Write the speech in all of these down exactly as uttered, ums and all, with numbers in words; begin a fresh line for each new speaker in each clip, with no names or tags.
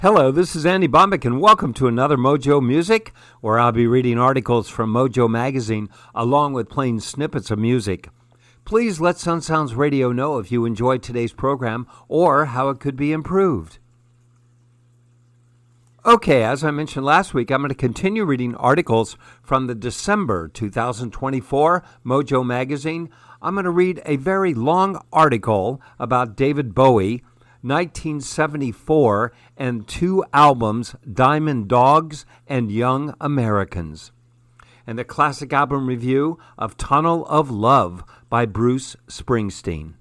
Hello, this is Andy Bombick, and welcome to another Mojo Music, where I'll be reading articles from Mojo Magazine along with playing snippets of music. Please let Sun Sounds Radio know if you enjoyed today's program or how it could be improved. Okay, as I mentioned last week, I'm going to continue reading articles from the December two thousand twenty-four Mojo Magazine. I'm going to read a very long article about David Bowie, nineteen seventy-four, and two albums, Diamond Dogs and Young Americans, and the classic album review of Tunnel of Love by Bruce Springsteen.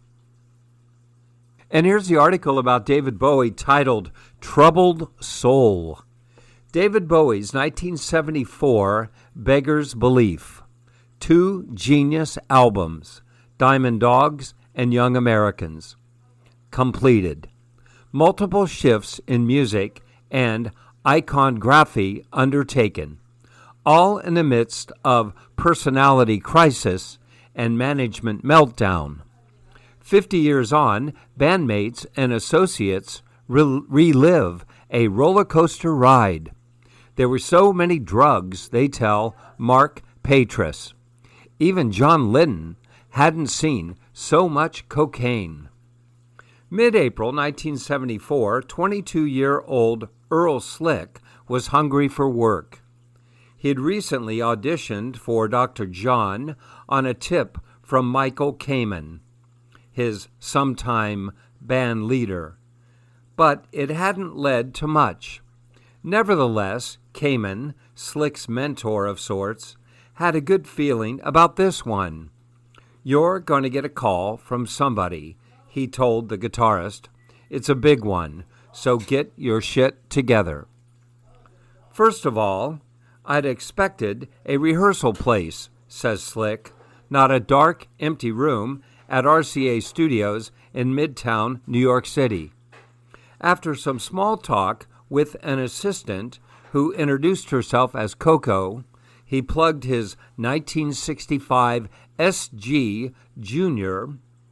And here's the article about David Bowie titled Troubled Soul. David Bowie's nineteen seventy-four Beggars Belief. Two genius albums, Diamond Dogs and Young Americans. Completed. Multiple shifts in music and iconography undertaken, all in the midst of personality crisis and management meltdown. Fifty years on, bandmates and associates re- relive a roller coaster ride. There were so many drugs, they tell Mark Patras. Even John Lennon hadn't seen so much cocaine. Mid-April nineteen seventy-four, twenty-two-year-old Earl Slick was hungry for work. He had recently auditioned for Doctor John on a tip from Michael Kamen, his sometime band leader, but it hadn't led to much. Nevertheless, Kamen, Slick's mentor of sorts, had a good feeling about this one. "You're going to get a call from somebody," he told the guitarist. "It's a big one, so get your shit together." "First of all, I'd expected a rehearsal place," says Slick, "not a dark, empty room at R C A Studios in Midtown, New York City." After some small talk with an assistant who introduced herself as Coco, he plugged his nineteen sixty-five S G Junior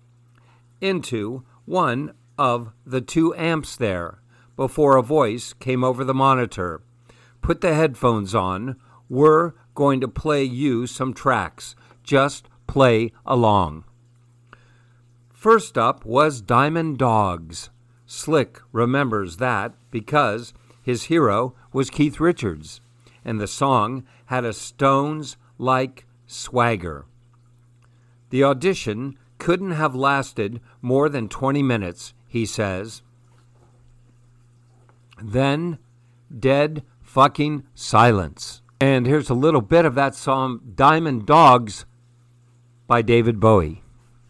into one of the two amps there before a voice came over the monitor. "Put the headphones on. We're going to play you some tracks. Just play along." First up was Diamond Dogs. Slick remembers that because his hero was Keith Richards, and the song had a Stones-like swagger. The audition couldn't have lasted more than twenty minutes, he says. Then, dead fucking silence. And here's a little bit of that song, Diamond Dogs, by David Bowie.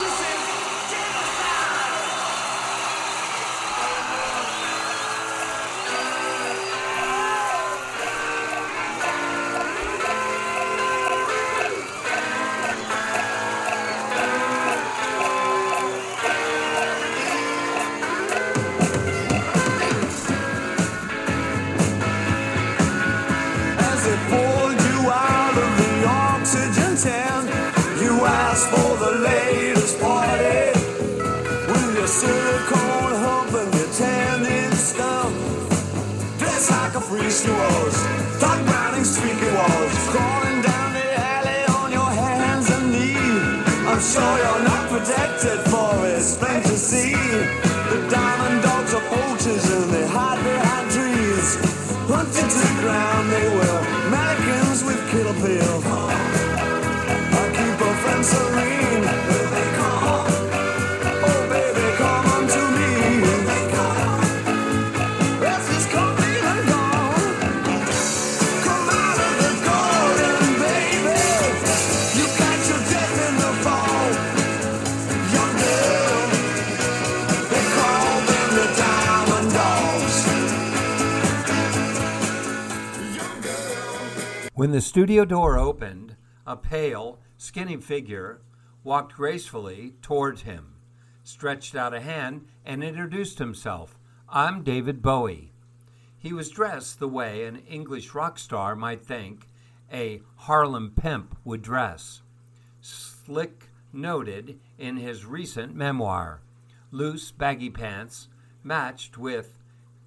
When the studio door opened, a pale, skinny figure walked gracefully towards him, stretched out a hand, and introduced himself. "I'm David Bowie." He was dressed the way an English rock star might think a Harlem pimp would dress. Slick noted in his recent memoir, loose baggy pants matched with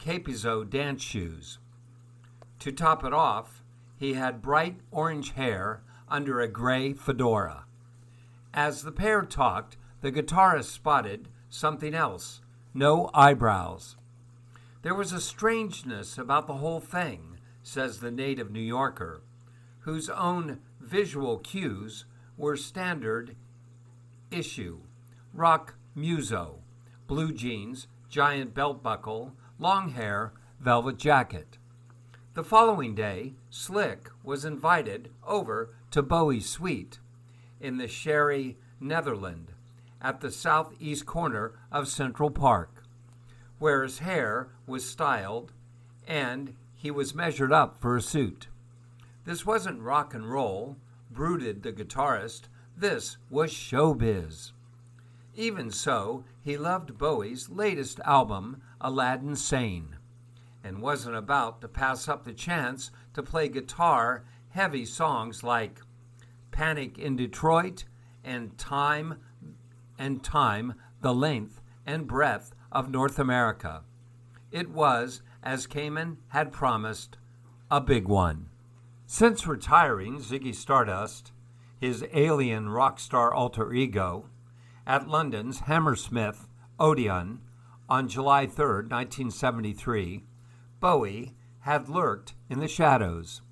Capezzo dance shoes. To top it off, he had bright orange hair under a gray fedora. As the pair talked, the guitarist spotted something else: no eyebrows. There was a strangeness about the whole thing, says the native New Yorker, whose own visual cues were standard issue: rock muso, blue jeans, giant belt buckle, long hair, velvet jacket. The following day, Slick was invited over to Bowie's suite in the Sherry Netherland at the southeast corner of Central Park, where his hair was styled and he was measured up for a suit. This wasn't rock and roll, brooded the guitarist. This was showbiz. Even so, he loved Bowie's latest album, Aladdin Sane, and wasn't about to pass up the chance to play guitar-heavy songs like Panic in Detroit and Time and Time, the Length and Breadth of North America. It was, as Kamen had promised, a big one. Since retiring Ziggy Stardust, his alien rock star alter ego, at London's Hammersmith Odeon on July third, nineteen seventy-three, Bowie had lurked in the shadows.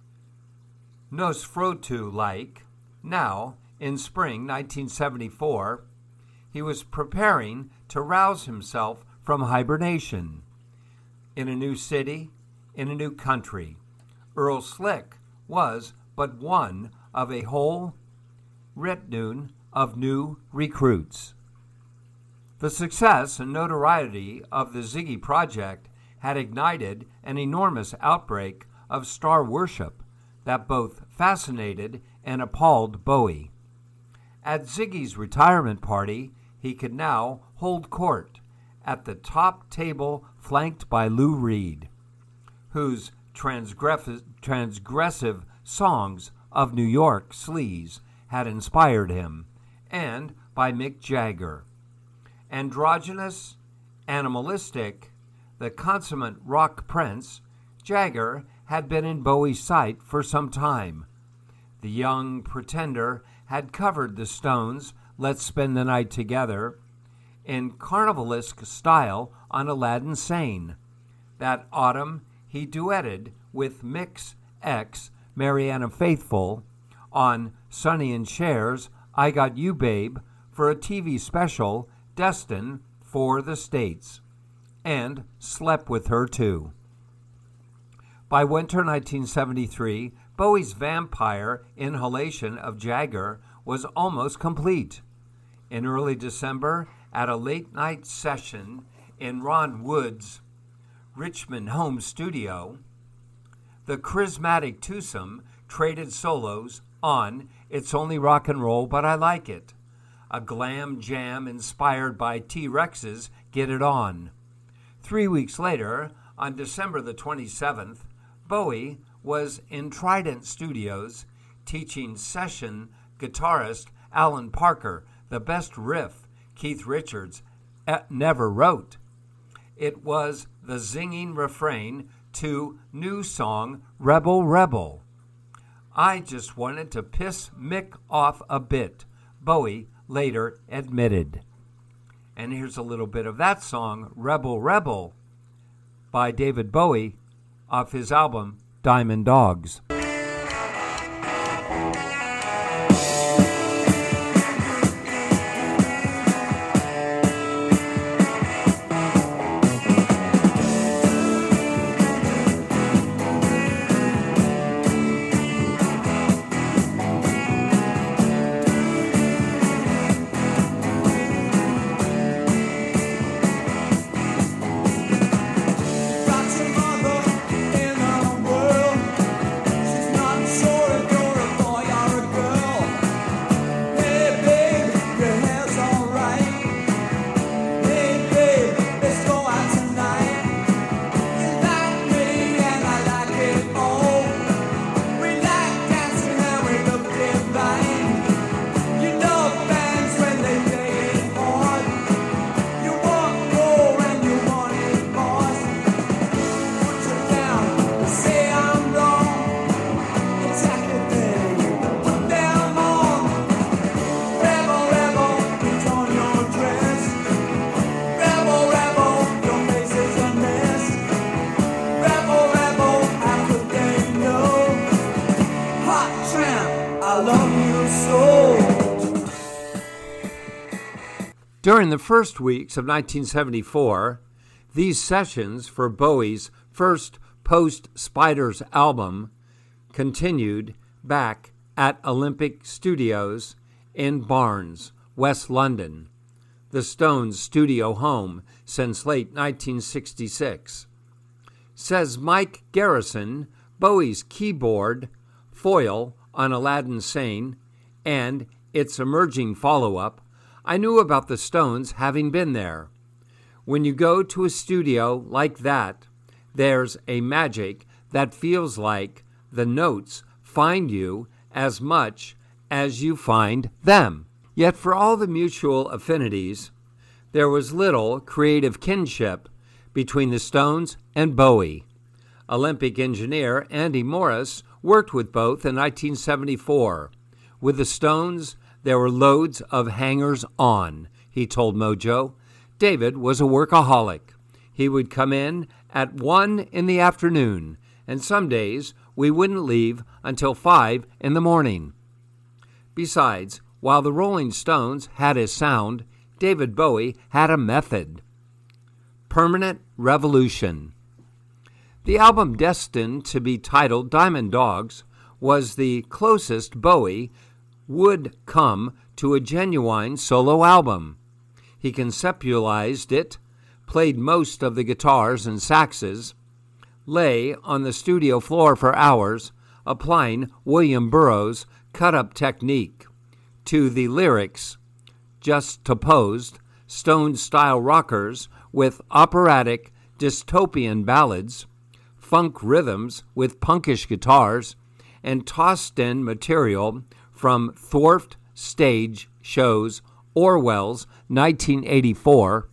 Nosferatu-like, now, in spring nineteen seventy-four, he was preparing to rouse himself from hibernation. In a new city, in a new country, Earl Slick was but one of a whole retinue of new recruits. The success and notoriety of the Ziggy Project had ignited an enormous outbreak of star worship that both fascinated and appalled Bowie. At Ziggy's retirement party, he could now hold court at the top table flanked by Lou Reed, whose transgressive, transgressive songs of New York sleaze had inspired him, and by Mick Jagger. Androgynous, animalistic, the consummate rock prince, Jagger had been in Bowie's sight for some time. The young pretender had covered the Stones' Let's Spend the Night Together in carnivalesque style on Aladdin Sane. That autumn, he duetted with Mick's ex, Mariana Faithfull, on Sonny and Cher's I Got You Babe for a T V special destined for the States, and slept with her too. By winter nineteen seventy-three, Bowie's vampire inhalation of Jagger was almost complete. In early December, at a late-night session in Ron Wood's Richmond home studio, the charismatic twosome traded solos on It's Only Rock and Roll, But I Like It, a glam jam inspired by T-Rex's Get It On. Three weeks later, on December the twenty-seventh, Bowie was in Trident Studios teaching session guitarist Alan Parker the best riff Keith Richards never wrote. It was the zinging refrain to new song Rebel Rebel. I just wanted to piss Mick off a bit, Bowie later admitted. And here's a little bit of that song, Rebel Rebel, by David Bowie, off his album Diamond Dogs. During the first weeks of nineteen seventy-four, these sessions for Bowie's first post-Spiders album continued back at Olympic Studios in Barnes, West London, the Stones' studio home since late nineteen sixty-six. Says Mike Garrison, Bowie's keyboard, Foil on Aladdin Sane, and its emerging follow-up, I knew about the Stones having been there. When you go to a studio like that, there's a magic that feels like the notes find you as much as you find them. Yet for all the mutual affinities, there was little creative kinship between the Stones and Bowie. Olympic engineer Andy Morris worked with both in nineteen seventy-four. With the Stones, there were loads of hangers-on, he told Mojo. David was a workaholic. He would come in at one in the afternoon, and some days we wouldn't leave until five in the morning. Besides, while the Rolling Stones had a sound, David Bowie had a method. Permanent Revolution. The album destined to be titled Diamond Dogs was the closest Bowie would come to a genuine solo album. He conceptualized it, played most of the guitars and saxes, lay on the studio floor for hours, applying William Burroughs' cut-up technique to the lyrics, juxtaposed Stone-style rockers with operatic dystopian ballads, funk rhythms with punkish guitars, and tossed in material from Thorpe stage shows, Orwell's nineteen eighty-four,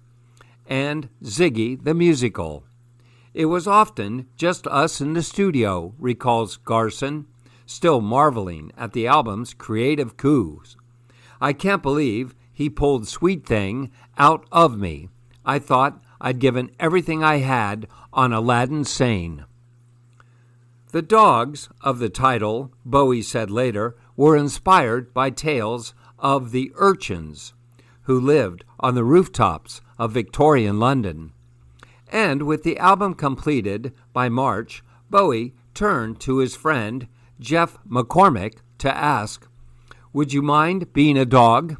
and Ziggy the Musical. It was often just us in the studio, recalls Garson, still marveling at the album's creative coups. I can't believe he pulled Sweet Thing out of me. I thought I'd given everything I had on Aladdin Sane. The dogs of the title, Bowie said later, were inspired by tales of the urchins who lived on the rooftops of Victorian London. And with the album completed by March, Bowie turned to his friend Jeff McCormick to ask, "Would you mind being a dog?"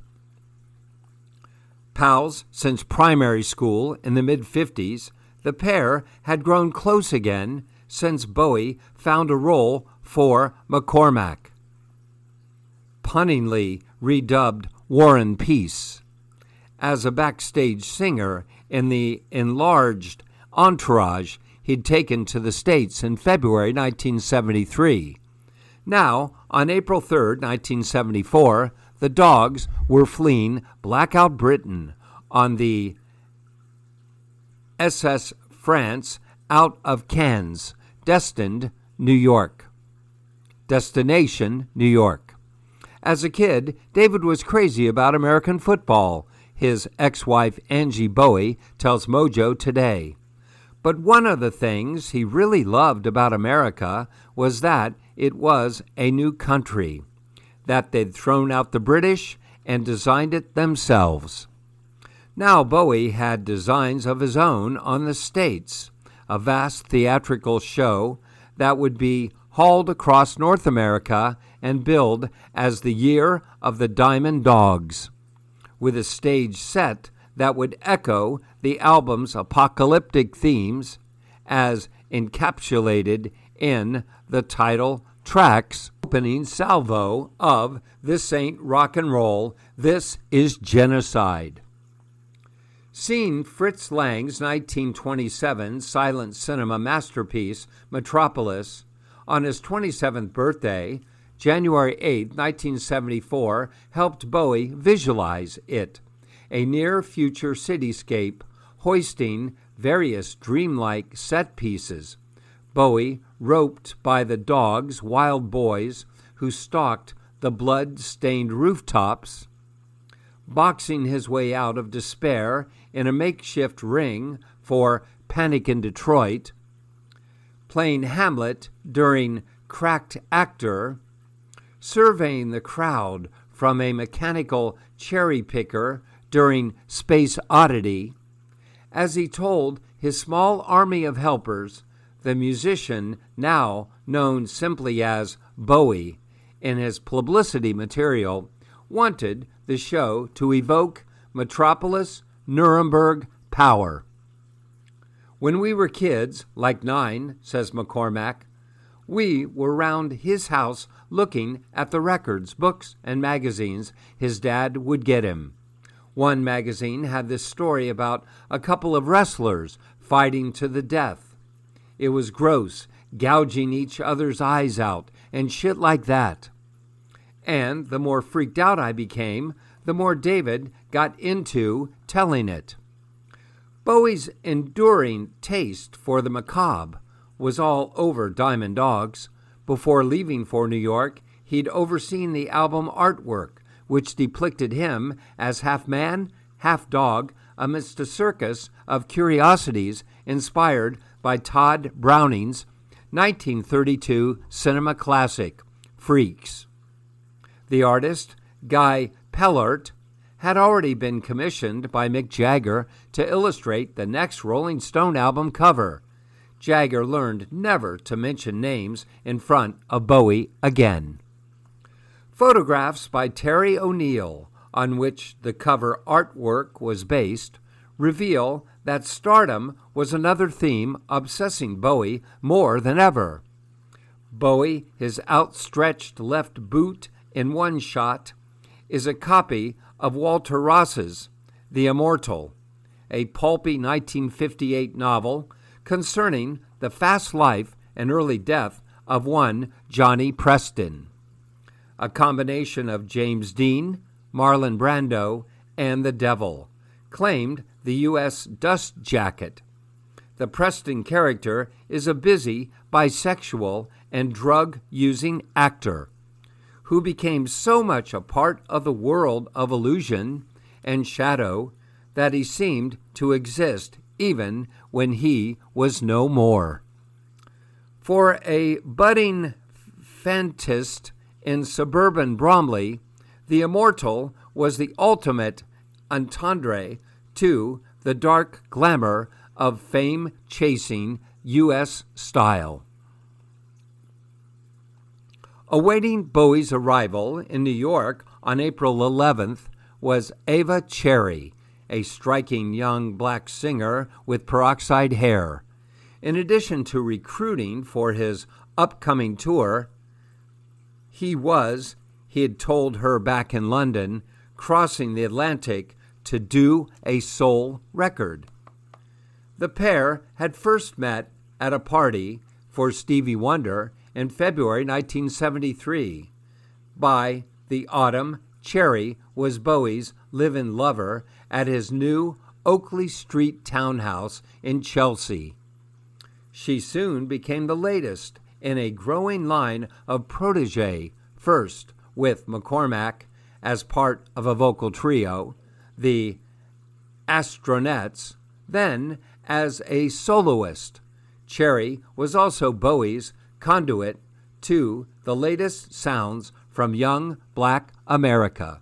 Pals since primary school in the mid-fifties, the pair had grown close again since Bowie found a role for McCormack, punningly redubbed War and Peace, as a backstage singer in the enlarged entourage he'd taken to the States in February nineteen seventy-three. Now, on April third, nineteen seventy-four, the Dogs were fleeing Blackout Britain on the S S France out of Cannes, destined New York. Destination New York. As a kid, David was crazy about American football, his ex-wife Angie Bowie tells Mojo today. But one of the things he really loved about America was that it was a new country, that they'd thrown out the British and designed it themselves. Now Bowie had designs of his own on the States, a vast theatrical show that would be hauled across North America and billed as the Year of the Diamond Dogs, with a stage set that would echo the album's apocalyptic themes as encapsulated in the title track's opening salvo of This Ain't Rock and Roll, This is Genocide. Seeing Fritz Lang's nineteen twenty-seven silent cinema masterpiece, Metropolis, on his twenty-seventh birthday, January eighth, nineteen seventy-four, helped Bowie visualize it, a near-future cityscape hoisting various dreamlike set pieces. Bowie, roped by the dogs, wild boys who stalked the blood-stained rooftops, boxing his way out of despair in a makeshift ring for Panic in Detroit, playing Hamlet during Cracked Actor, surveying the crowd from a mechanical cherry picker during Space Oddity, as he told his small army of helpers, the musician, now known simply as Bowie, in his publicity material, wanted the show to evoke Metropolis, Nuremberg power. When we were kids, like nine, says McCormack, we were round his house looking at the records, books, and magazines his dad would get him. One magazine had this story about a couple of wrestlers fighting to the death. It was gross, gouging each other's eyes out, and shit like that. And the more freaked out I became, the more David got into telling it. Bowie's enduring taste for the macabre was all over Diamond Dogs. Before leaving for New York, he'd overseen the album artwork, which depicted him as half man, half dog, amidst a circus of curiosities inspired by Todd Browning's nineteen thirty-two cinema classic, Freaks. The artist, Guy Pellert, had already been commissioned by Mick Jagger to illustrate the next Rolling Stone album cover. Jagger learned never to mention names in front of Bowie again. Photographs by Terry O'Neill, on which the cover artwork was based, reveal that stardom was another theme obsessing Bowie more than ever. Bowie, his outstretched left boot in one shot, is a copy of Walter Ross's The Immortal, a pulpy nineteen fifty-eight novel concerning the fast life and early death of one Johnny Preston. A combination of James Dean, Marlon Brando, and the devil, claimed the U S dust jacket. The Preston character is a busy, bisexual, and drug-using actor who became so much a part of the world of illusion and shadow that he seemed to exist even when he was no more. For a budding fantast in suburban Bromley, the Immortal was the ultimate entendre to the dark glamour of fame-chasing U S style. Awaiting Bowie's arrival in New York on April eleventh was Ava Cherry, a striking young black singer with peroxide hair. In addition to recruiting for his upcoming tour, he was, he had told her back in London, crossing the Atlantic to do a soul record. The pair had first met at a party for Stevie Wonder in February nineteen seventy-three. By the autumn, Cherry was Bowie's live-in lover at his new Oakley Street townhouse in Chelsea. She soon became the latest in a growing line of protégé, first with McCormack as part of a vocal trio, the Astronauts, then as a soloist. Cherry was also Bowie's conduit to the latest sounds from young black America.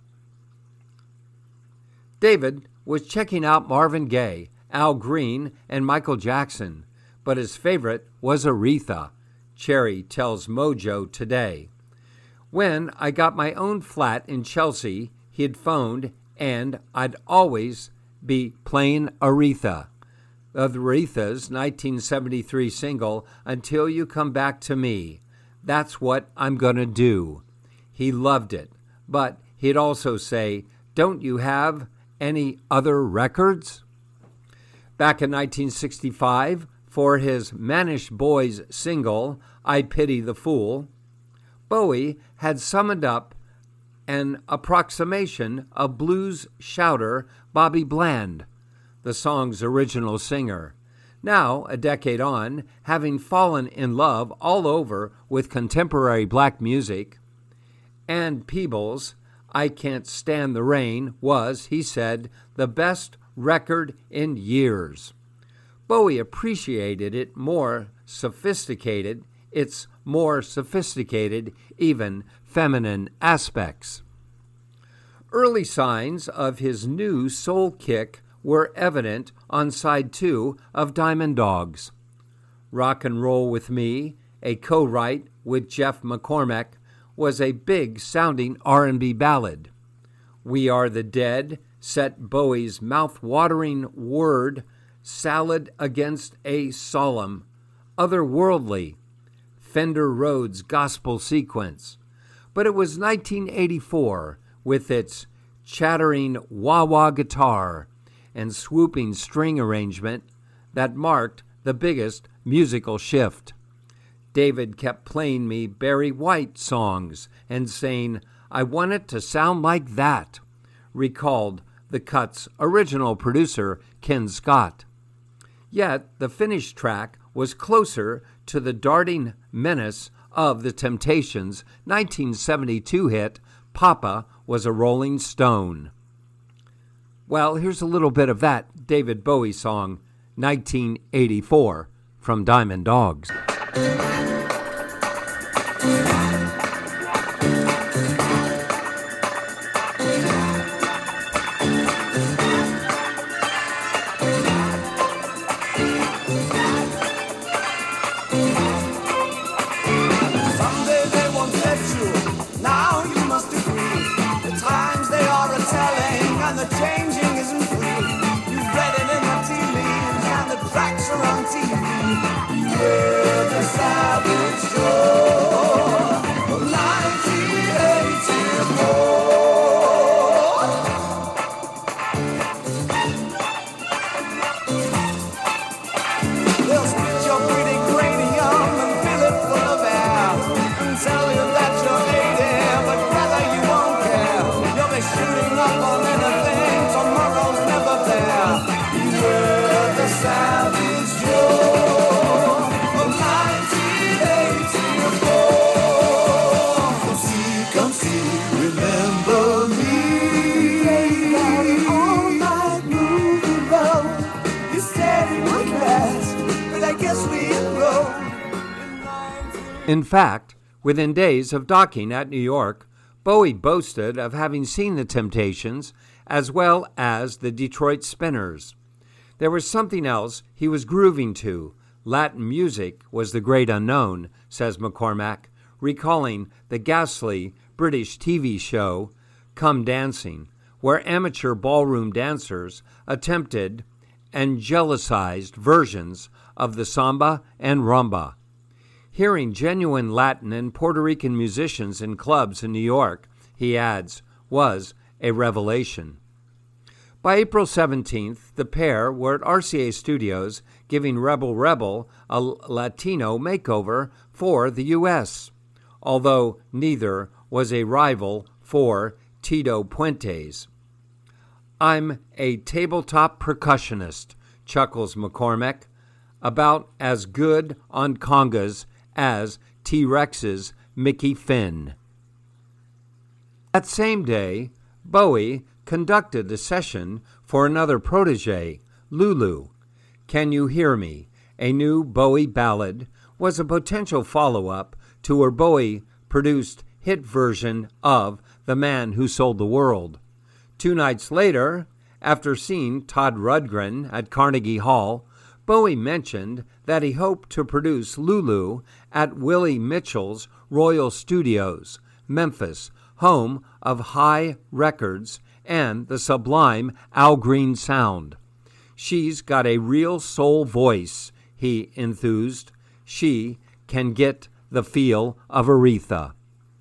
David was checking out Marvin Gaye, Al Green, and Michael Jackson, but his favorite was Aretha, Cherry tells Mojo today. When I got my own flat in Chelsea, he had phoned, and I'd always be playing Aretha. Of Aretha's nineteen seventy-three single, Until You Come Back to Me. That's what I'm gonna do. He loved it, but he'd also say, don't you have any other records? Back in nineteen sixty-five, for his Mannish Boys single, I Pity the Fool, Bowie had summoned up an approximation of blues shouter Bobby Bland, the song's original singer. Now, a decade on, having fallen in love all over with contemporary black music, Ann Peebles' I Can't Stand the Rain was, he said, the best record in years. Bowie appreciated it more sophisticated, its more sophisticated, even feminine aspects. Early signs of his new soul kick were evident on side two of Diamond Dogs. Rock and Roll with Me, a co-write with Jeff McCormack, was a big-sounding R and B ballad. We Are the Dead set Bowie's mouth-watering word salad against a solemn, otherworldly Fender Rhodes gospel sequence. But it was nineteen eighty-four, with its chattering wah-wah guitar and swooping string arrangement, that marked the biggest musical shift. David kept playing me Barry White songs and saying, "I want it to sound like that," recalled the Cut's original producer, Ken Scott. Yet the finished track was closer to the darting menace of the Temptations' nineteen seventy-two hit, Papa Was a Rolling Stone. Well, here's a little bit of that David Bowie song, nineteen eighty-four, from Diamond Dogs. In fact, within days of docking at New York, Bowie boasted of having seen the Temptations as well as the Detroit Spinners. There was something else he was grooving to. Latin music was the great unknown, says McCormack, recalling the ghastly British T V show Come Dancing, where amateur ballroom dancers attempted angelicized versions of the samba and rumba. Hearing genuine Latin and Puerto Rican musicians in clubs in New York, he adds, was a revelation. By April seventeenth, the pair were at R C A Studios giving Rebel Rebel a Latino makeover for the U S, although neither was a rival for Tito Puente's. "I'm a tabletop percussionist," chuckles McCormack, "about as good on congas as T-Rex's Mickey Finn." That same day, Bowie conducted a session for another protege, Lulu. Can You Hear Me, a new Bowie ballad, was a potential follow-up to her Bowie-produced hit version of The Man Who Sold the World. Two nights later, after seeing Todd Rundgren at Carnegie Hall, Bowie mentioned that he hoped to produce Lulu at Willie Mitchell's Royal Studios, Memphis, home of High Records and the sublime Al Green sound. "She's got a real soul voice," he enthused. "She can get the feel of Aretha."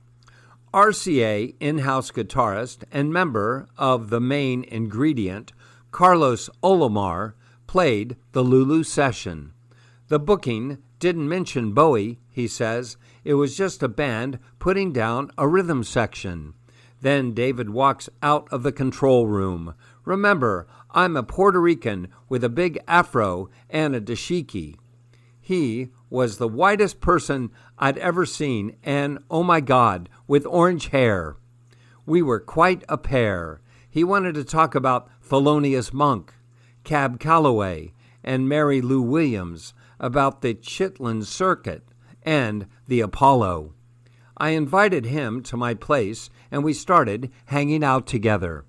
R C A in-house guitarist and member of the Main Ingredient, Carlos Olomar, played the Lulu session. The booking didn't mention Bowie, he says. It was just a band putting down a rhythm section. Then David walks out of the control room. "Remember, I'm a Puerto Rican with a big afro and a dashiki." He was the whitest person I'd ever seen, and, oh my God, with orange hair. We were quite a pair. He wanted to talk about Thelonious Monk, Cab Calloway, and Mary Lou Williams, about the Chitlin Circuit and the Apollo. I invited him to my place, and we started hanging out together.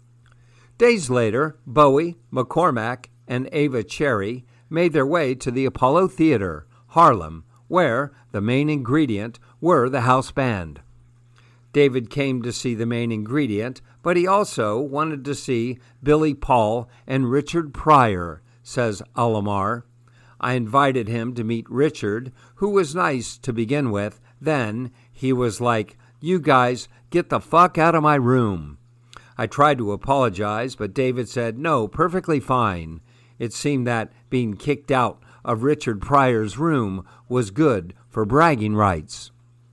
Days later, Bowie, McCormack, and Ava Cherry made their way to the Apollo Theater, Harlem, where the main ingredient were the house band. David came to see the main ingredient, but he also wanted to see Billy Paul and Richard Pryor, says Alomar. I invited him to meet Richard, who was nice to begin with. Then he was like, "You guys, get the fuck out of my room." I tried to apologize, but David said, "No, perfectly fine." It seemed that being kicked out of Richard Pryor's room was good for bragging rights.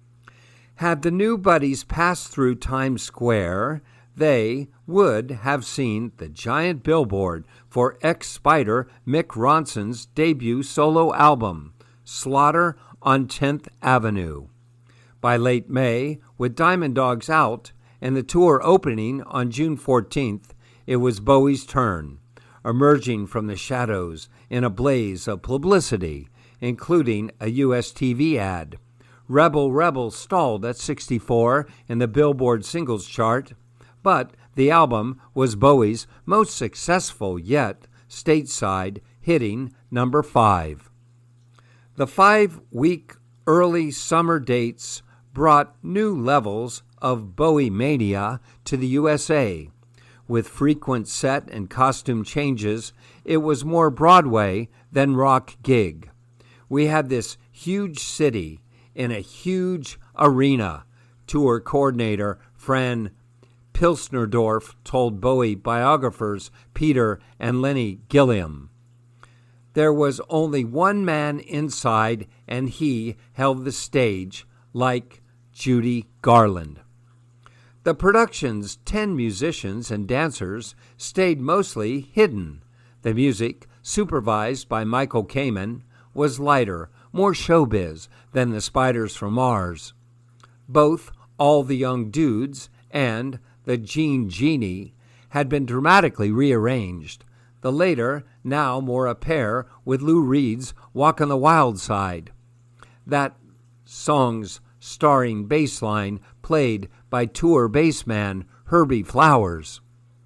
Had the new buddies passed through Times Square, they would have seen the giant billboard for ex-Spider Mick Ronson's debut solo album, Slaughter on tenth Avenue. By late May, with Diamond Dogs out and the tour opening on June fourteenth, it was Bowie's turn, emerging from the shadows in a blaze of publicity, including a U S T V ad. Rebel Rebel stalled at sixty-four in the Billboard singles chart, but the album was Bowie's most successful yet, stateside, hitting number five. The five-week early summer dates brought new levels of Bowie mania to the U S A. With frequent set and costume changes, it was more Broadway than rock gig. We had this huge city in a huge arena, tour coordinator Fran Pilsnerdorf told Bowie biographers Peter and Lenny Gilliam. There was only one man inside, and he held the stage like Judy Garland. The production's ten musicians and dancers stayed mostly hidden. The music, supervised by Michael Kamen, was lighter, more showbiz than the Spiders from Mars. Both All the Young Dudes and The Gene Genie had been dramatically rearranged, the later now more a pair with Lou Reed's Walk on the Wild Side. That song's starring bass line played by tour bassman Herbie Flowers.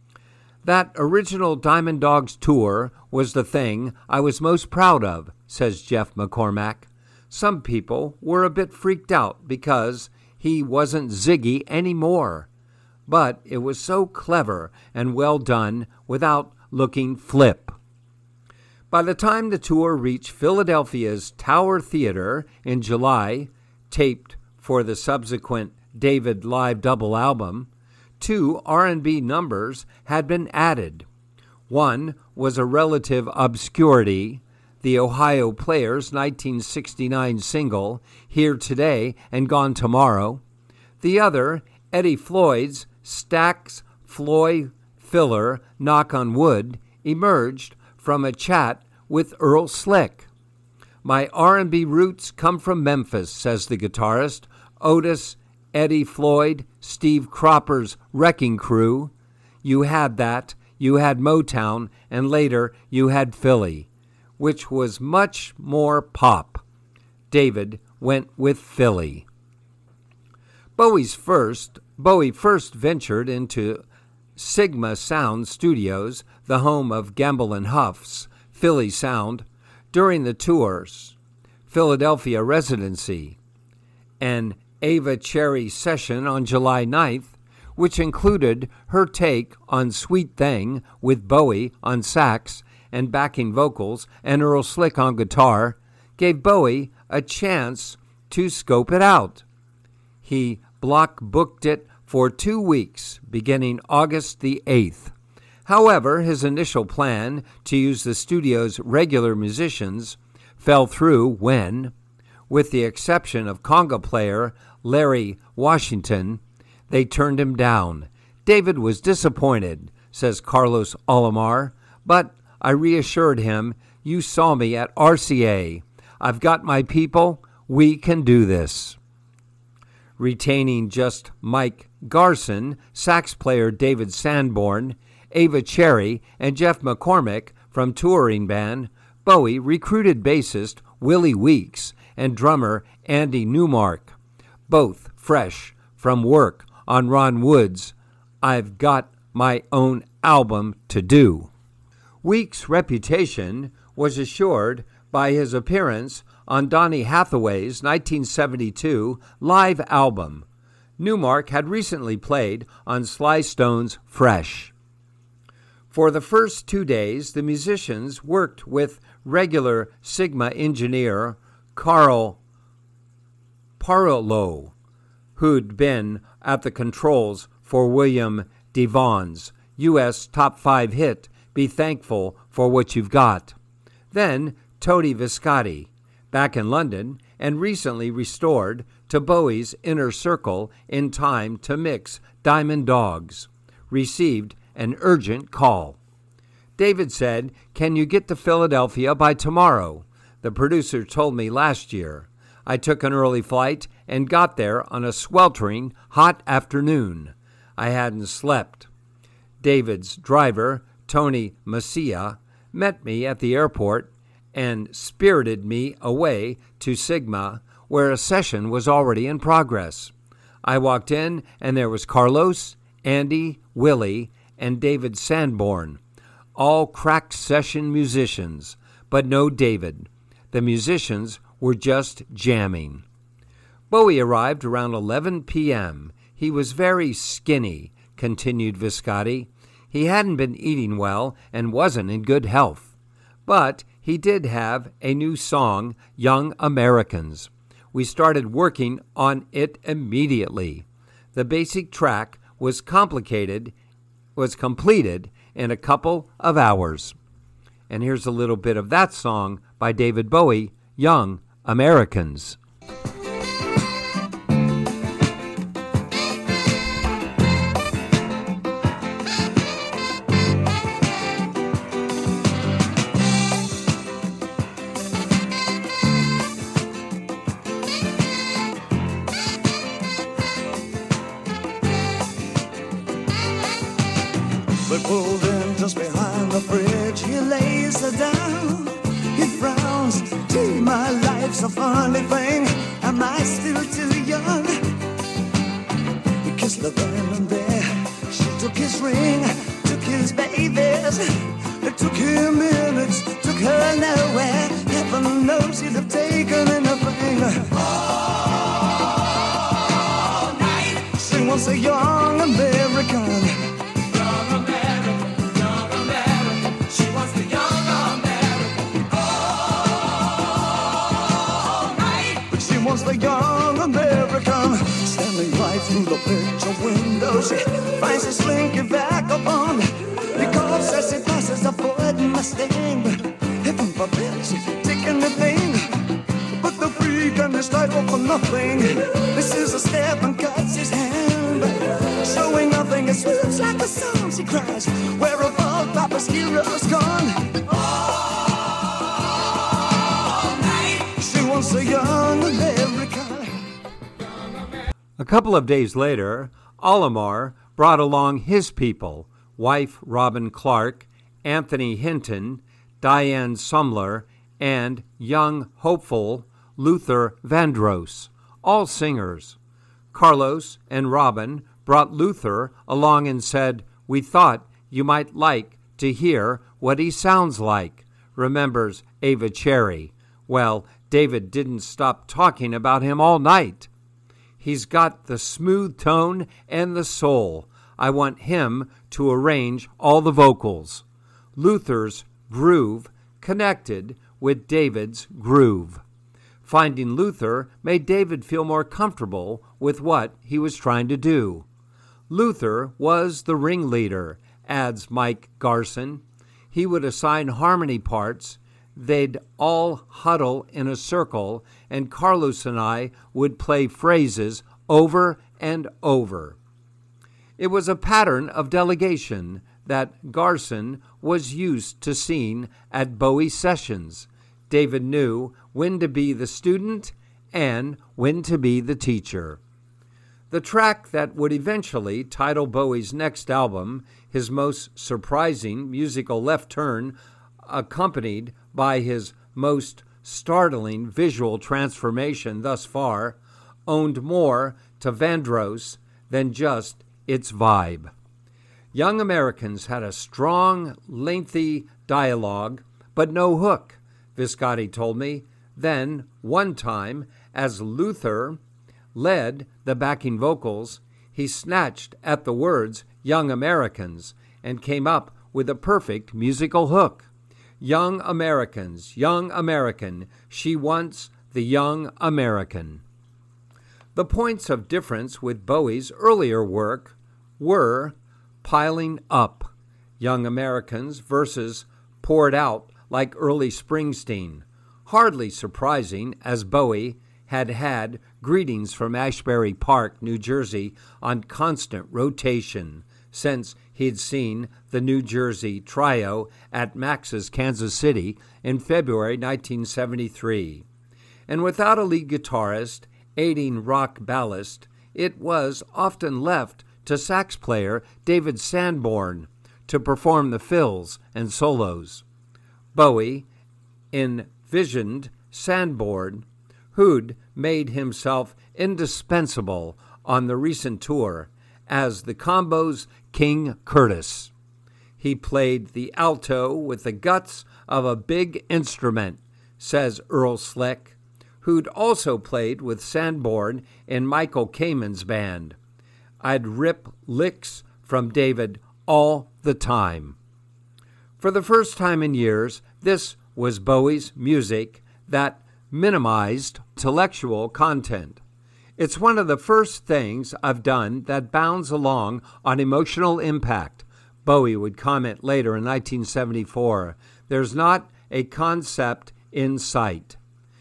That original Diamond Dogs tour was the thing I was most proud of, says Jeff McCormack. Some people were a bit freaked out because he wasn't Ziggy anymore, but it was so clever and well done without looking flip. By the time the tour reached Philadelphia's Tower Theater in July, taped for the subsequent David Live double album, two R and B numbers had been added. One was a relative obscurity, the Ohio Players' nineteen sixty-nine single, Here Today and Gone Tomorrow. The other, Eddie Floyd's Stax Floyd filler, Knock on Wood, emerged from a chat with Earl Slick. My R and B roots come from Memphis, says the guitarist. Otis, Eddie Floyd, Steve Cropper's Wrecking Crew. You had that. You had Motown, and later you had Philly, which was much more pop. David went with Philly. Bowie's first, Bowie first ventured into Sigma Sound Studios, the home of Gamble and Huff's Philly Sound, during the tour's Philadelphia residency. An Ava Cherry session on July ninth, which included her take on Sweet Thing with Bowie on sax and backing vocals and Earl Slick on guitar, gave Bowie a chance to scope it out. He block booked it for two weeks, beginning August the eighth. However, his initial plan to use the studio's regular musicians fell through when, with the exception of conga player Larry Washington, they turned him down. David was disappointed, says Carlos Alomar, but I reassured him, you saw me at R C A. I've got my people. We can do this. Retaining just Mike Garson, sax player David Sanborn, Ava Cherry, and Jeff McCormack from touring band, Bowie recruited bassist Willie Weeks and drummer Andy Newmark, both fresh from work on Ron Wood's I've Got My Own Album to Do. Week's reputation was assured by his appearance on Donny Hathaway's nineteen seventy-two live album. Newmark had recently played on Sly Stone's Fresh. For the first two days, the musicians worked with regular Sigma engineer Carl Parlow, who'd been at the controls for William DeVaughn's U S top five hit, Be Thankful for What You've Got. Then Tony Visconti, back in London and recently restored to Bowie's inner circle in time to mix Diamond Dogs, received an urgent call. David said, "Can you get to Philadelphia by tomorrow?" The producer told me last year. I took an early flight and got there on a sweltering hot afternoon. I hadn't slept. David's driver, Tony Messia, met me at the airport and spirited me away to Sigma, where a session was already in progress. I walked in, and there was Carlos, Andy, Willie, and David Sanborn, all crack session musicians, but no David. The musicians were just jamming. Bowie arrived around eleven p.m. He was very skinny, continued Visconti. He hadn't been eating well and wasn't in good health. But he did have a new song, Young Americans. We started working on it immediately. The basic track was complicated, was completed in a couple of hours. And here's a little bit of that song by David Bowie, Young Americans.
We pulled in just behind the bridge. He lays her down. He frowns. Gee, my life's a funny thing. Am I still too young? He kissed her then and there. She took his ring, took his babies. It took him minutes, took her nowhere. Heaven knows he'd have taken anything. All night. She was a young American. The young American standing right through the picture window. She finds a slinky vagabond. He coughs as he passes a Ford Mustang. Heaven forbid she's taking the thing, but the freak and his title for nothing. This is a step and cuts his hand, showing nothing. It swoops like a song. She cries, "Where have all Papa's heroes gone?" All night she wants a young American.
A couple of days later, Olimar brought along his people, wife Robin Clark, Anthony Hinton, Diane Sumler, and young hopeful Luther Vandross, all singers. Carlos and Robin brought Luther along and said, "We thought you might like to hear what he sounds like," remembers Ava Cherry. Well, David didn't stop talking about him all night. He's got the smooth tone and the soul. I want him to arrange all the vocals. Luther's groove connected with David's groove. Finding Luther made David feel more comfortable with what he was trying to do. Luther was the ringleader, adds Mike Garson. He would assign harmony parts. They'd all huddle in a circle, and Carlos and I would play phrases over and over. It was a pattern of delegation that Garson was used to seeing at Bowie sessions. David knew when to be the student and when to be the teacher. The track that would eventually title Bowie's next album, his most surprising musical left turn, accompanied by his most startling visual transformation thus far, owned more to Vandross than just its vibe. Young Americans had a strong, lengthy dialogue, but no hook, Visconti told me. Then, one time, as Luther led the backing vocals, he snatched at the words Young Americans and came up with a perfect musical hook. Young Americans, young American, she wants the young American. The points of difference with Bowie's earlier work were piling up, Young Americans versus poured out like early Springsteen. Hardly surprising, as Bowie had had Greetings from Ashbury Park, New Jersey on constant rotation since he'd seen the New Jersey Trio at Max's Kansas City in February nineteen seventy-three. And without a lead guitarist aiding rock ballast, it was often left to sax player David Sanborn to perform the fills and solos. Bowie envisioned Sanborn, who'd made himself indispensable on the recent tour, as the combo's King Curtis. He played the alto with the guts of a big instrument, says Earl Slick, who'd also played with Sanborn in Michael Kamen's band. I'd rip licks from David all the time. For the first time in years, this was Bowie's music that minimized intellectual content. It's one of the first things I've done that bounds along on emotional impact, Bowie would comment later in nineteen seventy-four. There's not a concept in sight.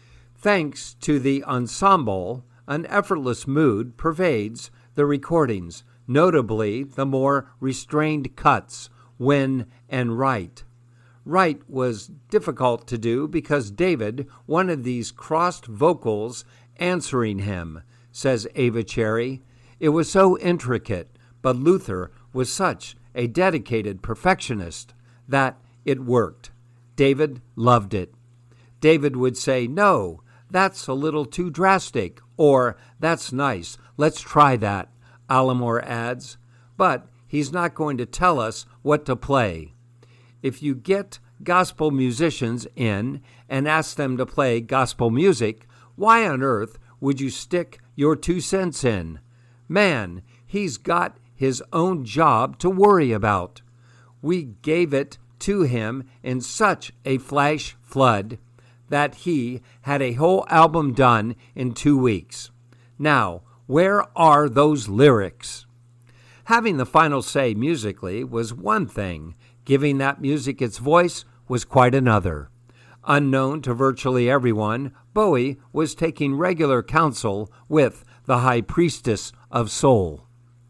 Thanks to the ensemble, an effortless mood pervades the recordings, notably the more restrained cuts, when and right. Right was difficult to do because David wanted these crossed vocals answering him, says Ava Cherry. It was so intricate, but Luther was such a dedicated perfectionist that it worked. David loved it. David would say, "No, that's a little too drastic," or "That's nice, let's try that," Alomar adds. But he's not going to tell us what to play. If you get gospel musicians in and ask them to play gospel music, why on earth would you stick your two cents in? Man, he's got his own job to worry about. We gave it to him in such a flash flood that he had a whole album done in two weeks. Now, where are those lyrics? Having the final say musically was one thing. Giving that music its voice was quite another. Unknown to virtually everyone, Bowie was taking regular counsel with the high priestess of soul.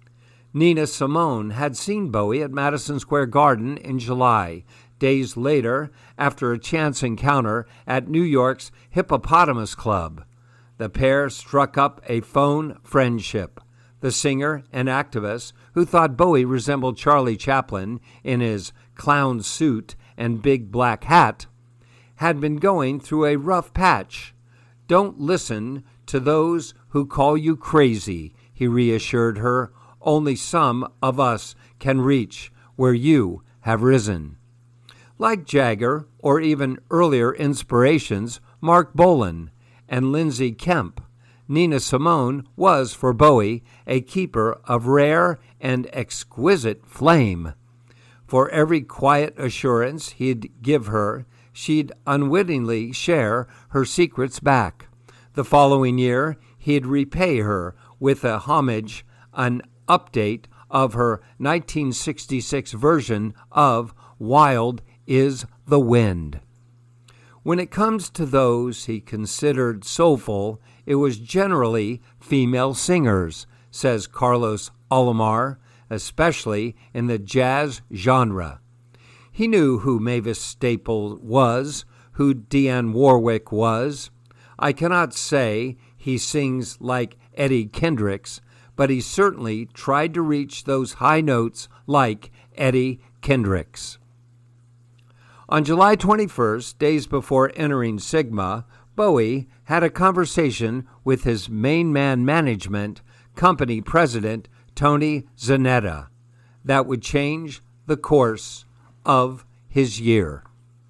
Nina Simone had seen Bowie at Madison Square Garden in July, days later after a chance encounter at New York's Hippopotamus Club. The pair struck up a phone friendship. The singer and activist, who thought Bowie resembled Charlie Chaplin in his clown suit and big black hat, had been going through a rough patch. "Don't listen to those who call you crazy," he reassured her. "Only some of us can reach where you have risen." Like Jagger, or even earlier inspirations, Mark Bolan and Lindsay Kemp, Nina Simone was, for Bowie, a keeper of rare and exquisite flame. For every quiet assurance he'd give her, she'd unwittingly share her secrets back. The following year, he'd repay her with a homage, an update of her nineteen sixty-six version of Wild is the Wind. When it comes to those he considered soulful, it was generally female singers, says Carlos Alomar, especially in the jazz genre. He knew who Mavis Staple was, who Dionne Warwick was. I cannot say he sings like Eddie Kendricks, but he certainly tried to reach those high notes like Eddie Kendricks. On July twenty-first, days before entering Sigma, Bowie had a conversation with his main man management company president, Tony Zanetta, that would change the course of his year.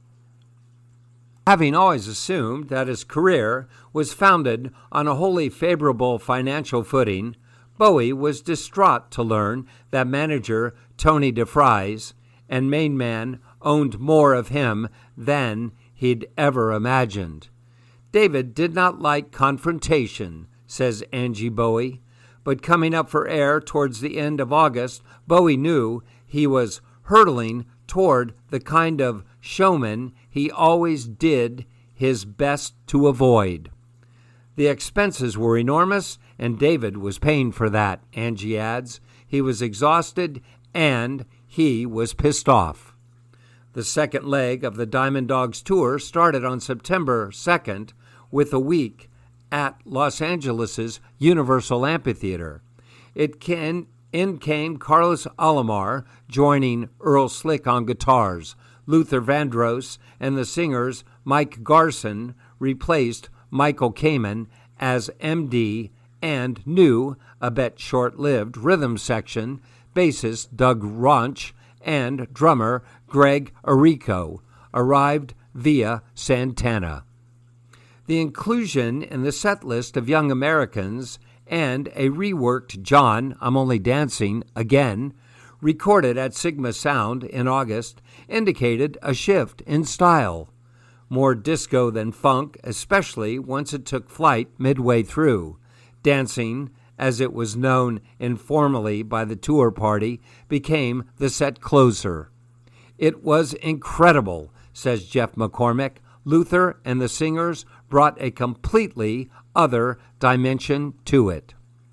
Having always assumed that his career was founded on a wholly favorable financial footing, Bowie was distraught to learn that manager Tony DeFries and main man owned more of him than he'd ever imagined. David did not like confrontation, says Angie Bowie, but coming up for air towards the end of August, Bowie knew he was hurtling toward the kind of showman he always did his best to avoid. The expenses were enormous, and David was paying for that, Angie adds. He was exhausted, and he was pissed off. The second leg of the Diamond Dogs tour started on September second with a week at Los Angeles' Universal Amphitheater. It can, in came Carlos Alomar, joining Earl Slick on guitars. Luther Vandross and the singers Mike Garson replaced Michael Kamen as M D, and new, a bit short-lived, rhythm section, bassist Doug Ronch and drummer Greg Arico arrived via Santana. The inclusion in the set list of Young Americans and a reworked John, I'm Only Dancing Again, recorded at Sigma Sound in August, indicated a shift in style. More disco than funk, especially once it took flight midway through. Dancing, as it was known informally by the tour party, became the set closer. It was incredible, says Jeff McCormick. Luther and the singers brought a completely other dimension to it.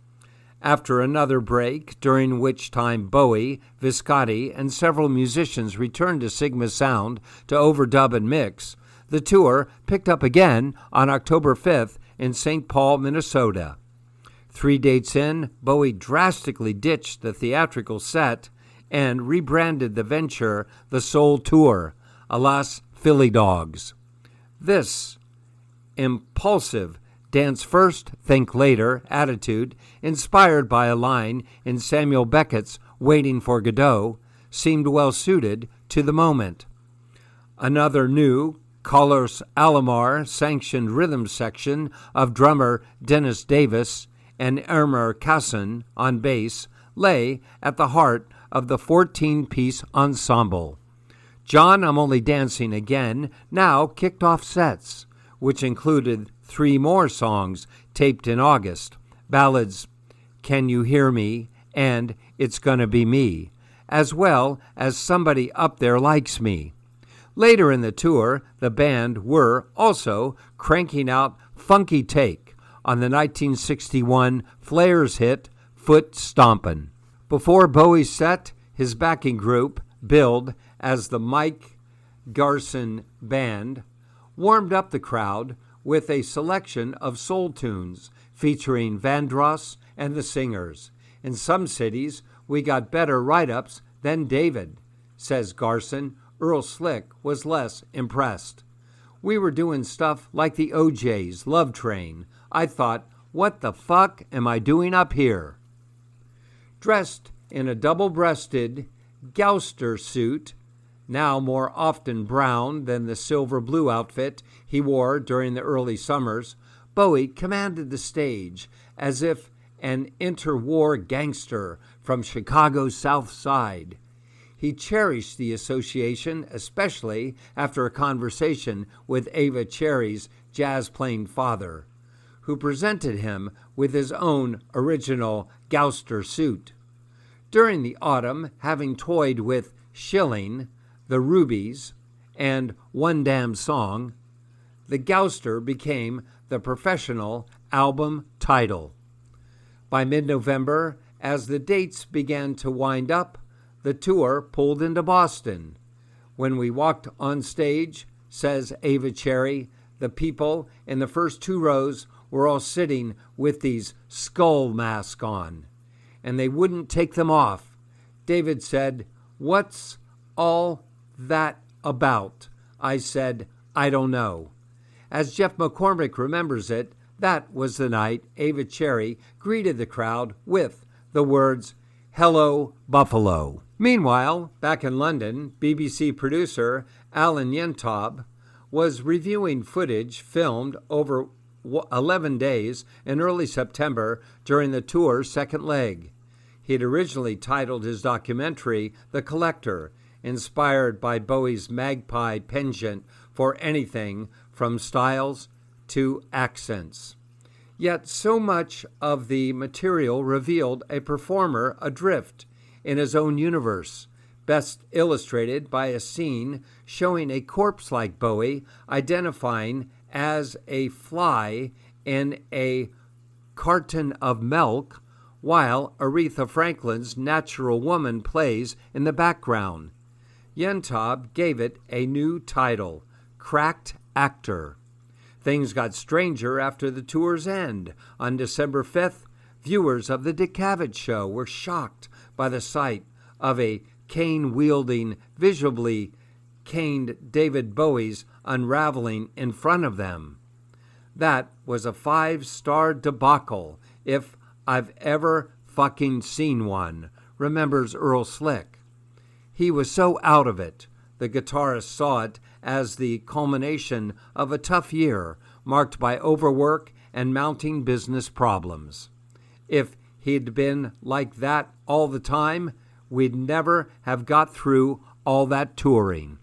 After another break, during which time Bowie, Viscotti, and several musicians returned to Sigma Sound to overdub and mix, the tour picked up again on October fifth in Saint Paul, Minnesota. Three dates in, Bowie drastically ditched the theatrical set and rebranded the venture the Soul Tour, alas, Philly Dogs. This impulsive dance first, think later attitude, inspired by a line in Samuel Beckett's Waiting for Godot, seemed well suited to the moment. Another new Carlos Alomar sanctioned rhythm section of drummer Dennis Davis and Elmer Casson on bass lay at the heart of the fourteen-piece ensemble. John, I'm Only Dancing Again now kicked off sets, which included three more songs taped in August, ballads Can You Hear Me and It's Gonna Be Me, as well as Somebody Up There Likes Me. Later in the tour, the band were also cranking out Funky Take on the nineteen sixty-one Flares hit Foot Stompin'. Before Bowie set, his backing group, billed as the Mike Garson Band, warmed up the crowd with a selection of soul tunes featuring Vandross and the singers. In some cities, we got better write-ups than David, says Garson. Earl Slick was less impressed. We were doing stuff like the O J's Love Train. I thought, what the fuck am I doing up here? Dressed in a double-breasted Gouster suit, now more often brown than the silver-blue outfit he wore during the early summers, Bowie commanded the stage as if an interwar gangster from Chicago's South Side. He cherished the association, especially after a conversation with Ava Cherry's jazz-playing father, who presented him with his own original Gouster suit. During the autumn, having toyed with Shilling, the Rubies, and One Damn Song, the Gouster became the professional album title. By mid-November, as the dates began to wind up, the tour pulled into Boston. When we walked on stage, says Ava Cherry, the people in the first two rows were all sitting with these skull masks on, and they wouldn't take them off. David said, "What's all that about?" I said, "I don't know." As Jeff McCormick remembers it, that was the night Ava Cherry greeted the crowd with the words, "Hello, Buffalo." Meanwhile, back in London, B B C producer Alan Yentob was reviewing footage filmed over eleven days in early September during the tour's second leg. He had originally titled his documentary The Collector, inspired by Bowie's magpie penchant for anything from styles to accents. Yet so much of the material revealed a performer adrift in his own universe, best illustrated by a scene showing a corpse-like Bowie identifying as a fly in a carton of milk, while Aretha Franklin's Natural Woman plays in the background. Yentob gave it a new title, Cracked Actor. Things got stranger after the tour's end. On December fifth, viewers of the Dick Cavett Show were shocked by the sight of a cane-wielding, visibly caned David Bowie's unraveling in front of them. That was a five-star debacle, if I've ever fucking seen one, remembers Earl Slick. He was so out of it. The guitarist saw it as the culmination of a tough year marked by overwork and mounting business problems. If he'd been like that all the time, we'd never have got through all that touring.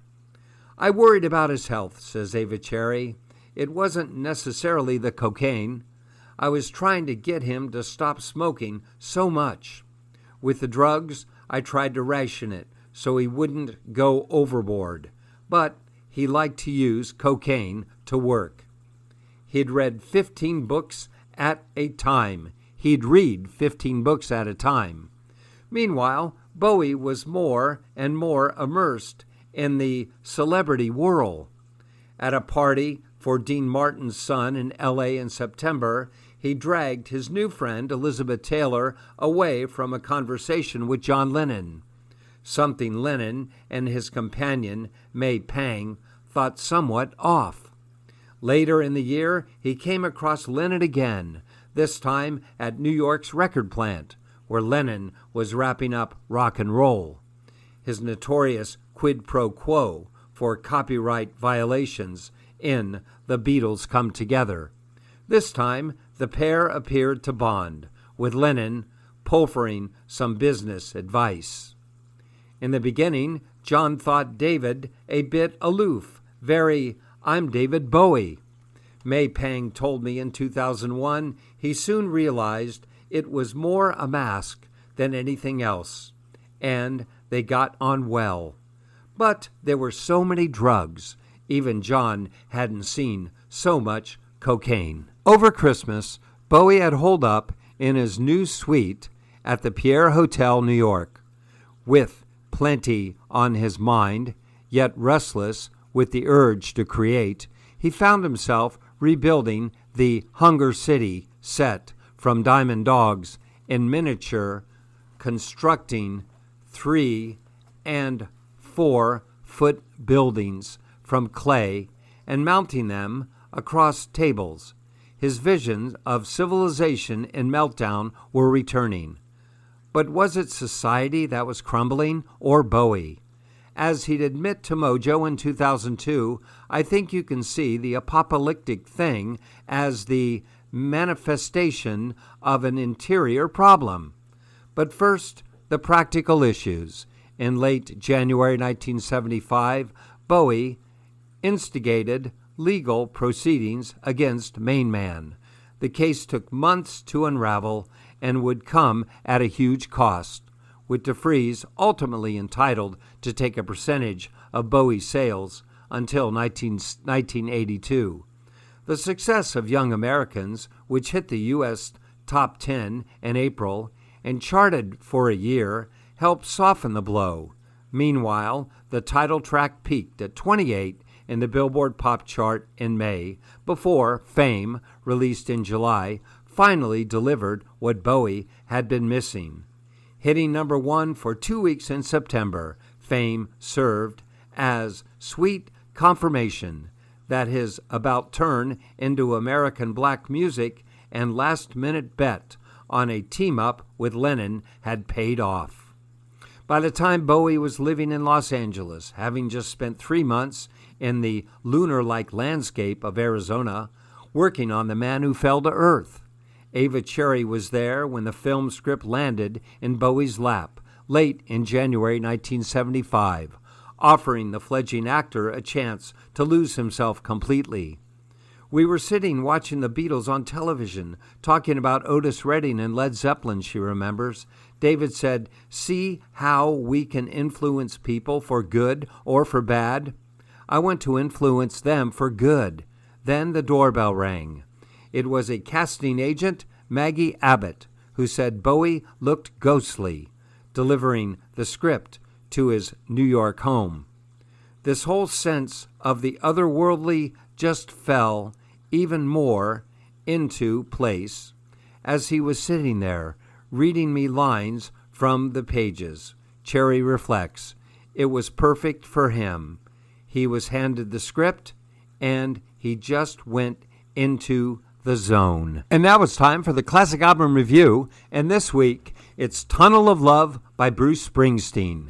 I worried about his health, says Ava Cherry. It wasn't necessarily the cocaine. I was trying to get him to stop smoking so much. With the drugs, I tried to ration it so he wouldn't go overboard. But he liked to use cocaine to work. He'd read fifteen books at a time. He'd read fifteen books at a time. Meanwhile, Bowie was more and more immersed in the celebrity whirl. At a party for Dean Martin's son in L A in September, he dragged his new friend, Elizabeth Taylor, away from a conversation with John Lennon. Something Lennon and his companion, May Pang, thought somewhat off. Later in the year, he came across Lennon again, this time at New York's record plant, where Lennon was wrapping up rock and roll. His notorious quid pro quo for copyright violations in The Beatles Come Together. This time, the pair appeared to bond, with Lennon pilfering some business advice. In the beginning, John thought David a bit aloof, very, I'm David Bowie. May Pang told me in two thousand one he soon realized it was more a mask than anything else, and they got on well. But there were so many drugs, even John hadn't seen so much cocaine. Over Christmas, Bowie had holed up in his new suite at the Pierre Hotel, New York. With plenty on his mind, yet restless with the urge to create, he found himself rebuilding the Hunger City set from Diamond Dogs in miniature, constructing three and four foot buildings from clay and mounting them across tables. His visions of civilization in meltdown were returning. But was it society that was crumbling, or Bowie? As he'd admit to Mojo in two thousand two, I think you can see the apocalyptic thing as the manifestation of an interior problem. But first, the practical issues. In late January nineteen seventy-five, Bowie instigated legal proceedings against Main Man. The case took months to unravel and would come at a huge cost, with DeFries ultimately entitled to take a percentage of Bowie's sales until nineteen eighty-two. The success of Young Americans, which hit the U S top ten in April and charted for a year, helped soften the blow. Meanwhile, the title track peaked at twenty-eight in the Billboard Pop chart in May, before Fame, released in July, finally delivered what Bowie had been missing. Hitting number one for two weeks in September, Fame served as sweet confirmation that his about turn into American black music and last-minute bet on a team-up with Lennon had paid off. By the time Bowie was living in Los Angeles, having just spent three months in the lunar-like landscape of Arizona, working on The Man Who Fell to Earth, Ava Cherry was there when the film script landed in Bowie's lap late in January nineteen seventy-five, offering the fledgling actor a chance to lose himself completely. We were sitting watching the Beatles on television, talking about Otis Redding and Led Zeppelin, she remembers. David said, "See how we can influence people for good or for bad? I want to influence them for good." Then the doorbell rang. It was a casting agent, Maggie Abbott, who said Bowie looked ghostly, delivering the script to his New York home. This whole sense of the otherworldly just fell even more into place as he was sitting there, reading me lines from the pages. Cherry reflects, it was perfect for him. He was handed the script, and he just went into the zone. And now it's time for the Classic Album Review, and this week it's Tunnel of Love by Bruce Springsteen.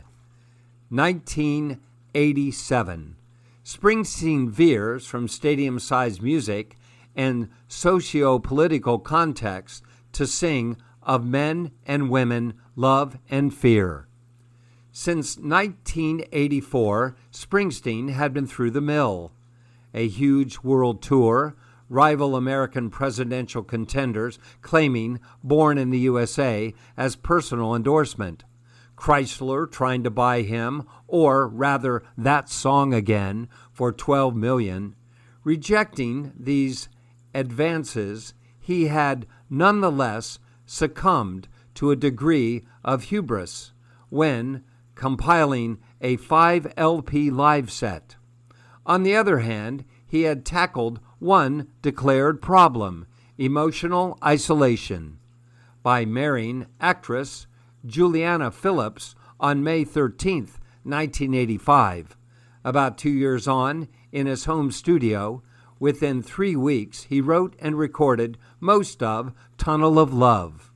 nineteen eighty-seven. Springsteen veers from stadium-sized music and socio-political context to sing of men and women, love and fear. Since nineteen eighty-four, Springsteen had been through the mill. A huge world tour, rival American presidential contenders claiming Born in the U S A as personal endorsement. Chrysler trying to buy him, or rather that song again, for twelve million dollars. Rejecting these advances, he had nonetheless succumbed to a degree of hubris when compiling a five L P live set. On the other hand, he had tackled one declared problem, emotional isolation, by marrying actress Juliana Phillips on May thirteenth, nineteen eighty-five. About two years on, in his home studio, within three weeks, he wrote and recorded most of Tunnel of Love,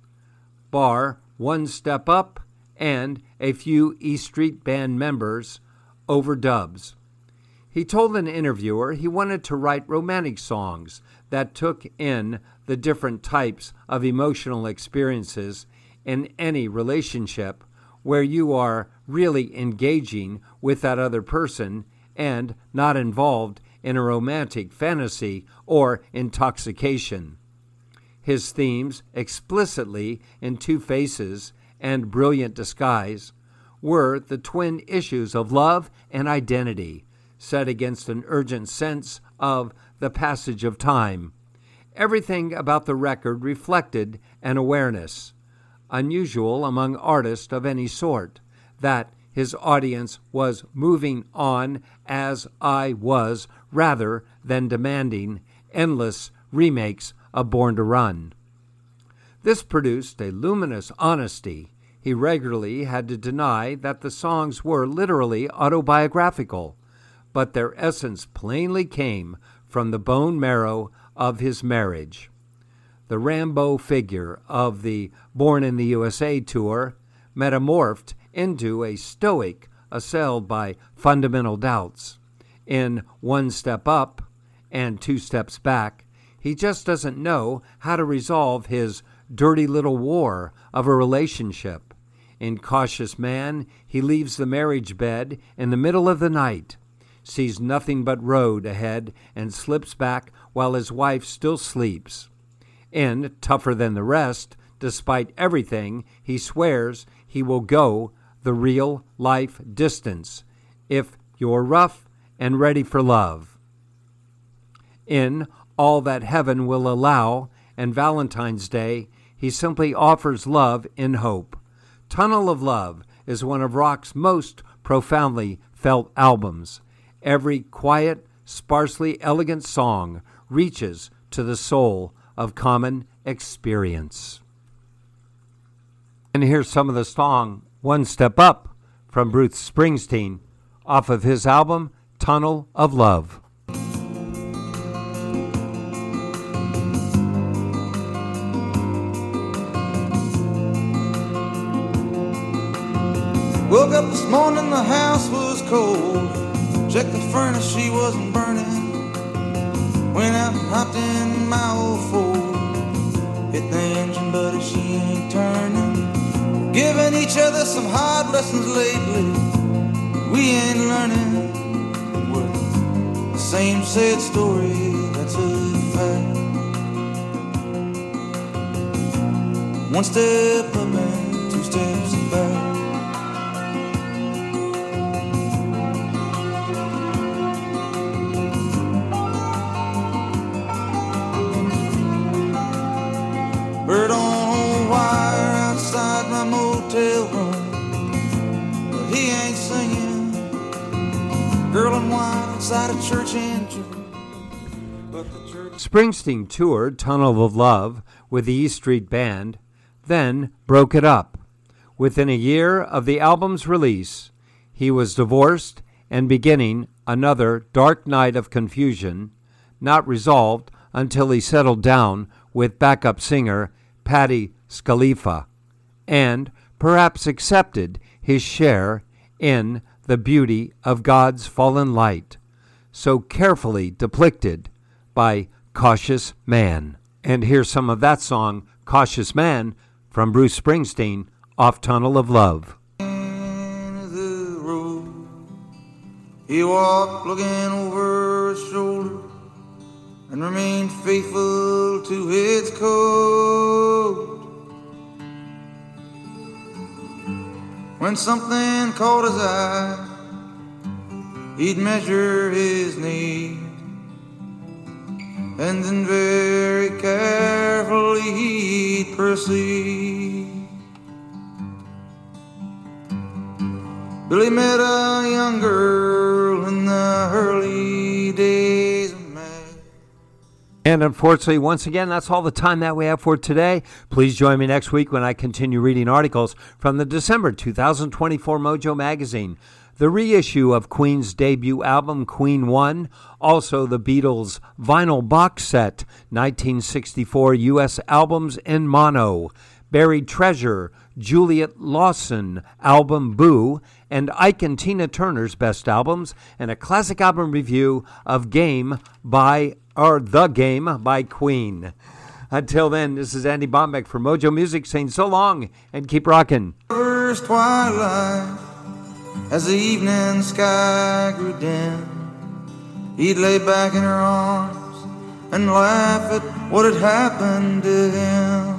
bar One Step Up and a few E Street Band members overdubs. He told an interviewer he wanted to write romantic songs that took in the different types of emotional experiences in any relationship where you are really engaging with that other person and not involved in a romantic fantasy or intoxication. His themes, explicitly in Two Faces and Brilliant Disguise, were the twin issues of love and identity, set against an urgent sense of the passage of time. Everything about the record reflected an awareness, unusual among artists of any sort, that his audience was moving on as I was rather than demanding endless remakes of Born to Run. This produced a luminous honesty. He regularly had to deny that the songs were literally autobiographical, but their essence plainly came from the bone marrow of his marriage. The Rambo figure of the Born in the U S A tour metamorphed into a stoic assailed by fundamental doubts. In One Step Up and Two Steps Back, he just doesn't know how to resolve his dirty little war of a relationship. In Cautious Man, he leaves the marriage bed in the middle of the night, sees nothing but road ahead, and slips back while his wife still sleeps. In Tougher Than the Rest, despite everything, he swears he will go the real-life distance if you're rough and ready for love. In All That Heaven Will Allow and Valentine's Day, he simply offers love in hope. Tunnel of Love is one of rock's most profoundly felt albums. Every quiet, sparsely elegant song reaches to the soul of common experience. And here's some of the song One Step Up from Bruce Springsteen off of his album Tunnel of Love.
up this morning, the house was cold. Checked the furnace, she wasn't burning. Went out and hopped in my old Ford. Hit the engine, buddy, she ain't turning. Giving each other some hard lessons lately. We ain't learning. Well, the same sad story, that's a fact. One step up and two steps back. Bird on a wire outside my motel room, but he ain't singing. Girl in white outside a church entry.
Springsteen toured Tunnel of Love with the E Street Band, then broke it up. Within a year of the album's release, he was divorced and beginning another dark night of confusion, not resolved until he settled down with backup singer Patti Scialfa, and perhaps accepted his share in the beauty of God's fallen light, so carefully depicted by Cautious Man. And here's some of that song, Cautious Man, from Bruce Springsteen, off Tunnel of Love.
The road, he walked looking over his shoulder and remained faithful to its code. When something caught his eye, he'd measure his need, and then very carefully he'd proceed. Billy met a young girl in the early days of May.
And unfortunately, once again, that's all the time that we have for today. Please join me next week when I continue reading articles from the December two thousand twenty-four Mojo magazine, the reissue of Queen's debut album, Queen One, also the Beatles' vinyl box set, nineteen sixty-four U S albums in mono, Buried Treasure, Juliet Lawson album Boo, and Ike and Tina Turner's best albums, and a classic album review of Game by, or The Game by Queen. Until then, this is Andy Bombeck for Mojo Music saying so long and keep rocking.
First twilight, as the evening sky grew dim, he'd lay back in her arms and laugh at what had happened to him.